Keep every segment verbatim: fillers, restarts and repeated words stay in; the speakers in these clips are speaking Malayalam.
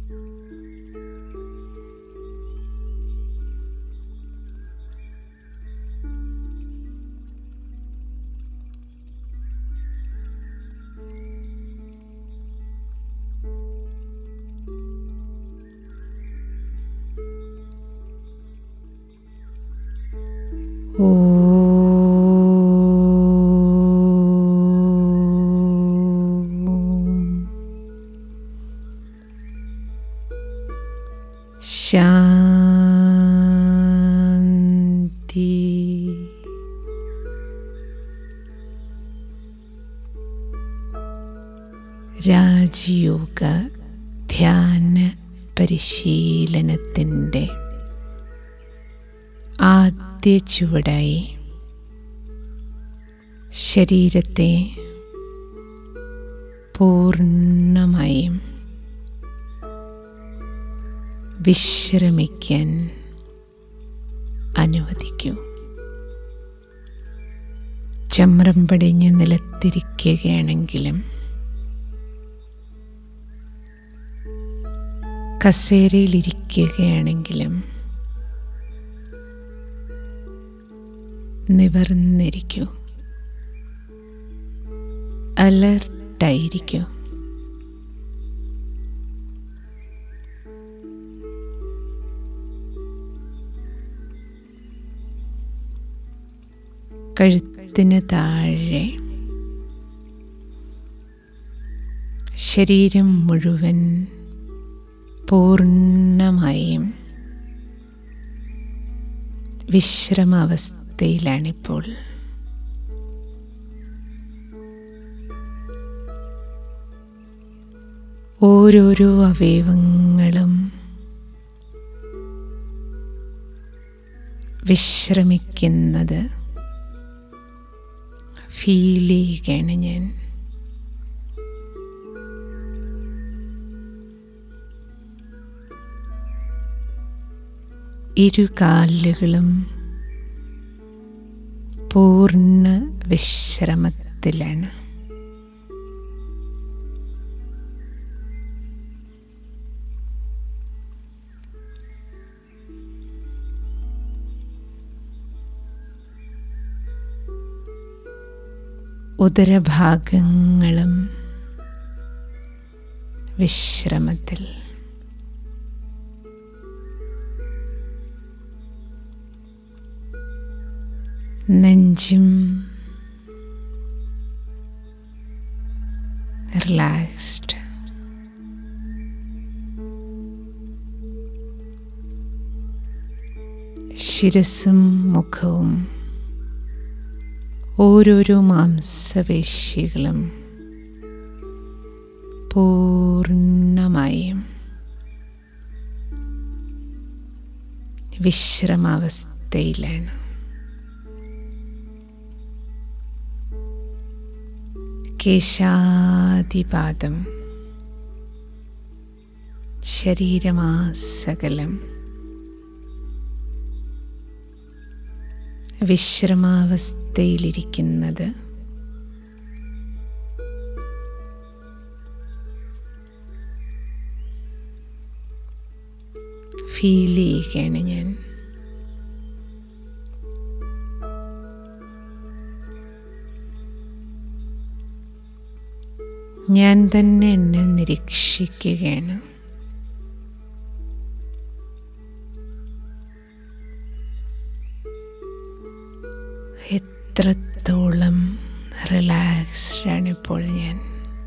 ശാന്തി. രാജയോഗ ധ്യാന പരിശീലനത്തിൻ്റെ ആദ്യ ചുവടായി ശരീരത്തെ പൂർണ്ണമായും വിശ്രമിക്കാൻ അനുവദിക്കൂ. ചമ്രം പടിഞ്ഞ് നിലത്തിരിക്കുകയാണെങ്കിലും കസേരയിലിരിക്കുകയാണെങ്കിലും നിവർന്നിരിക്കൂ, അലർട്ടായിരിക്കൂ. കഴുത്തിന് താഴെ ശരീരം മുഴുവൻ പൂർണ്ണമായും വിശ്രമാവസ്ഥയിലാണിപ്പോൾ. ഓരോരോ അവയവങ്ങളും വിശ്രമിക്കുന്നത് ഫീൽ ചെയ്യുകയാണ് ഞാൻ. ഇരു കാലുകളും പൂർണ്ണ വിശ്രമത്തിലാണ്. ഉദരഭാഗങ്ങളും വിശ്രമത്തിൽ. നെഞ്ചും റിലാക്സ്ഡ്. ശിരസ്സും മുഖവും ഓരോരോ മാംസപേശികളും പൂർണ്ണമായും വിശ്രമാവസ്ഥയിലാണ്. കേശാദിപാദം ശരീരമാസകലം വിശ്രമാവസ്ഥയിലിരിക്കുന്നത് ഫീൽ ചെയ്യുകയാണ് ഞാൻ. ഞാൻ തന്നെ എന്നെ നിരീക്ഷിക്കുകയാണ്. എത്രത്തോളം റിലാക്സ്ഡ് ആണിപ്പോൾ ഞാൻ.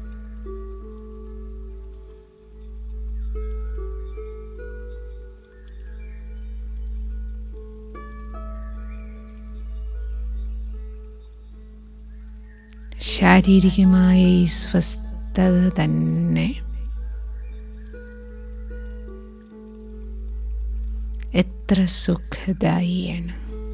ശാരീരികമായ ഈ സ്വസ്ഥത തന്നെ എത്ര സുഖദായിയാണ്.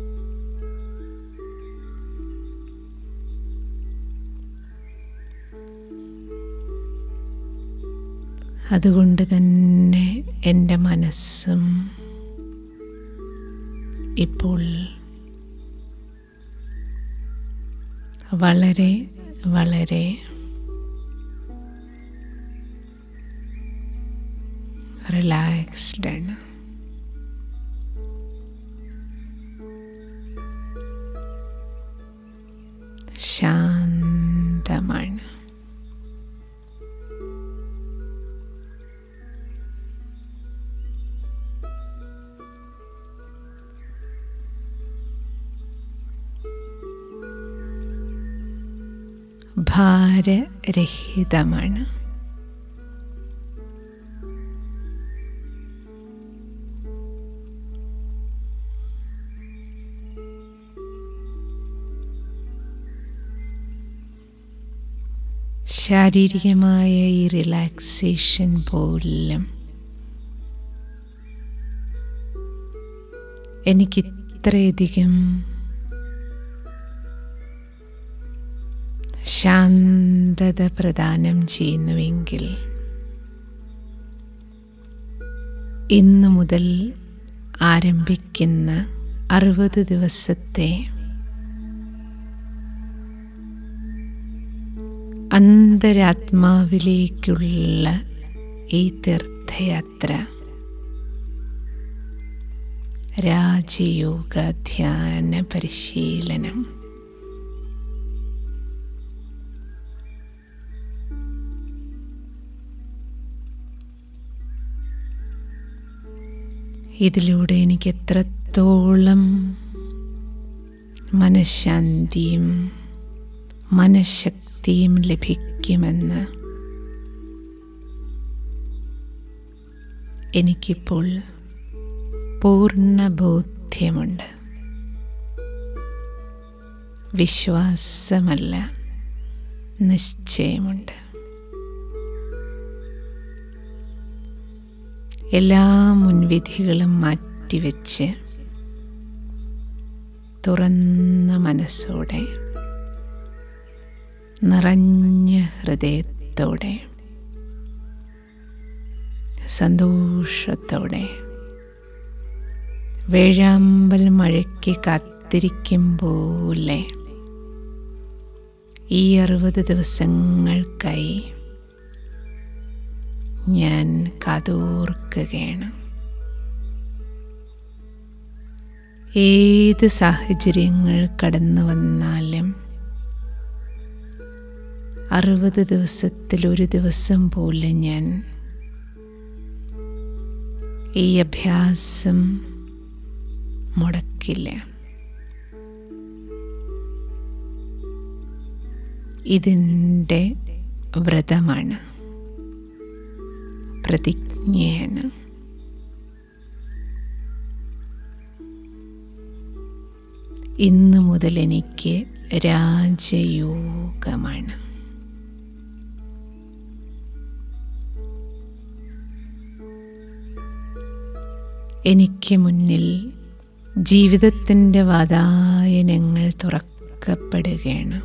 അതുകൊണ്ട് തന്നെ എൻ്റെ മനസ്സും ഇപ്പോൾ വളരെ വളരെ റിലാക്സ്ഡ് ആണ്. ശാന്തമാണ്. ഭാരരഹിതമാണ്. ശാരീരികമായ ഈ റിലാക്സേഷൻ പോലും എനിക്ക് ഇത്രയധികം ശാന്തത പ്രദാനം ചെയ്യുന്നുവെങ്കിൽ ഇന്നു മുതൽ ആരംഭിക്കുന്ന അറുപത് ദിവസത്തെ അന്തരാത്മാവിലേക്കുള്ള ഈ തീർത്ഥയാത്ര രാജയോഗ ധ്യാന പരിശീലനം ഇതിലൂടെ എനിക്ക് എത്രത്തോളം മനഃശാന്തിയും മനഃശക്തിയും ലഭിക്കുമെന്ന് എനിക്കിപ്പോൾ പൂർണ്ണ ബോധ്യമുണ്ട്. വിശ്വാസമല്ല, നിശ്ചയമുണ്ട്. എല്ലാ മുൻവിധികളും മാറ്റിവെച്ച് തുറന്ന മനസ്സോടെ, നിറഞ്ഞ ഹൃദയത്തോടെ, സന്തോഷത്തോടെ വേഴാമ്പൽ മഴയ്ക്ക് കാത്തിരിക്കും പോലെ ഈ അറുപത് ദിവസങ്ങൾക്കായി ഞാൻ കാതോർക്കുകയാണ്. ഏത് സാഹചര്യങ്ങൾ കടന്നു വന്നാലും അറുപത് ദിവസത്തിൽ ഒരു ദിവസം പോലും ഞാൻ ഈ അഭ്യാസം മുടക്കില്ല. ഇതിൻ്റെ വ്രതമാണ്, പ്രതിജ്ഞയാണ്. ഇന്നു മുതൽ എനിക്ക് രാജയോഗമാണ്. എനിക്ക് മുന്നിൽ ജീവിതത്തിൻ്റെ വാതായനങ്ങൾ തുറക്കപ്പെടുകയാണ്.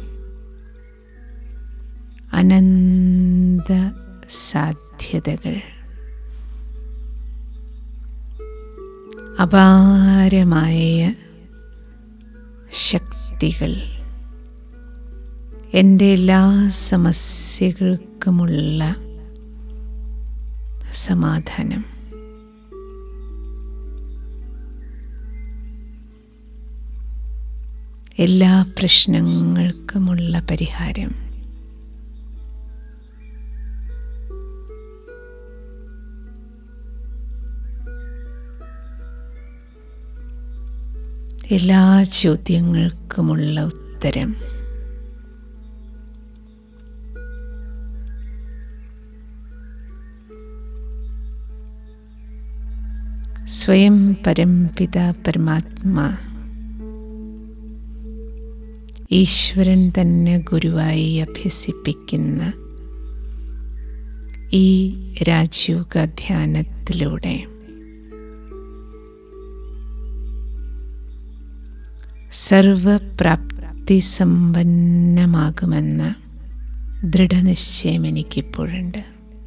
അനന്ത സാധ്യതകൾ, അപാരമായ ശക്തികൾ, എൻ്റെ എല്ലാ സമസ്യകൾക്കുമുള്ള സമാധാനം, എല്ലാ പ്രശ്നങ്ങൾക്കുമുള്ള പരിഹാരം, എല്ലാ ചോദ്യങ്ങൾക്കുമുള്ള ഉത്തരം, സ്വയം പരംപിത പരമാത്മാ ഈശ്വരൻ തന്നെ ഗുരുവായി അഭ്യസിപ്പിക്കുന്ന ഈ രാജയോഗ ധ്യാനത്തിലൂടെ സർവപ്രാപ്തി സമ്പന്നമാകുമെന്ന ദൃഢനിശ്ചയം എനിക്കിപ്പോഴുണ്ട്.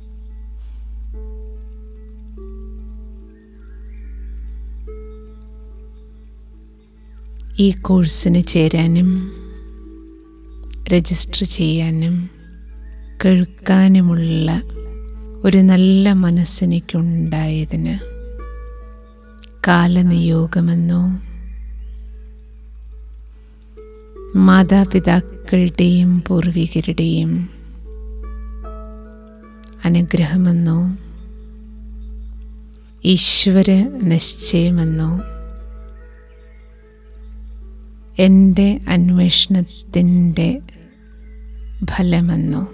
ഈ കോഴ്സിന് ചേരാനും രജിസ്റ്റർ ചെയ്യാനും കേൾക്കാനുമുള്ള ഒരു നല്ല മനസ്സെനിക്കുണ്ടായതിന് കാലനിയോഗമെന്നോ മാതാപിതാക്കളുടെയും പൂർവികരുടെയും അനുഗ്രഹമെന്നോ ഈശ്വര നിശ്ചയമെന്നോ എൻ്റെ അന്വേഷണത്തിൻ്റെ ഫലമെന്നോ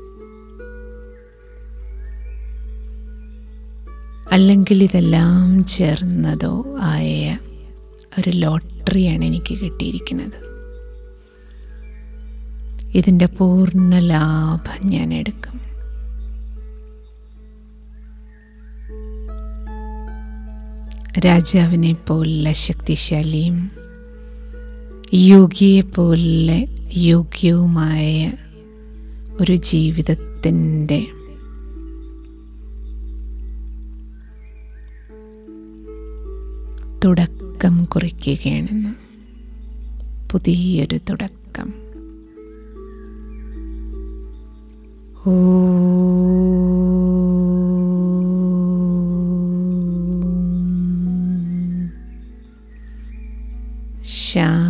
അല്ലെങ്കിൽ ഇതെല്ലാം ചേർന്നതോ ആയ ഒരു ലോട്ടറിയാണ് എനിക്ക് കിട്ടിയിരിക്കുന്നത്. ഇതിൻ്റെ പൂർണ്ണ ലാഭം ഞാൻ എടുക്കും. രാജാവിനെ പോലെ ശക്തിശാലിയും യോഗിയെ പോലെ യോഗ്യവുമായ ഒരു ജീവിതത്തിൻ്റെ തുടക്കം കുറിക്കുകയാണെന്ന്. പുതിയൊരു തുടക്കം. ഓ ശാന്തി.